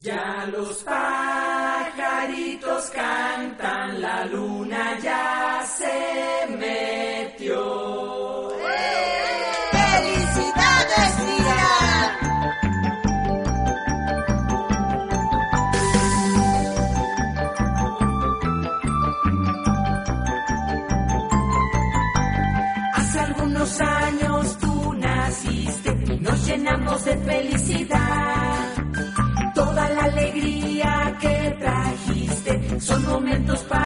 Ya los pajaritos cantan, la luna ya se metió. ¡Felicidades, Mira! Hace algunos años tú naciste y nos llenamos de felicidad. Toda la alegría que trajiste son momentos para